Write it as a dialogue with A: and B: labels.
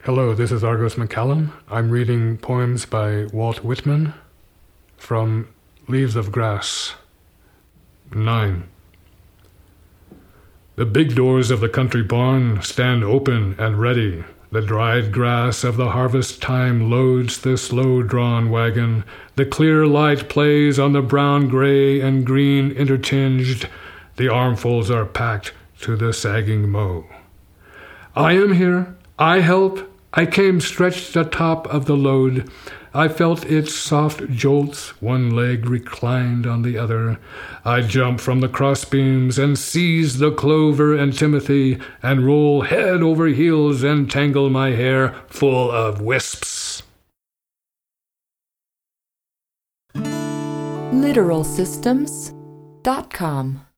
A: Hello, this is Argos McCallum. I'm reading poems by Walt Whitman from Leaves of Grass. 9. The big doors of the country barn stand open and ready. The dried grass of the harvest time loads the slow-drawn wagon. The clear light plays on the brown, gray, and green intertinged. The armfuls are packed to the sagging mow. I am here. I help. I came stretched atop of the load. I felt its soft jolts, one leg reclined on the other. I jump from the crossbeams and seize the clover and timothy and roll head over heels and tangle my hair full of wisps.
B: LiteralSystems.com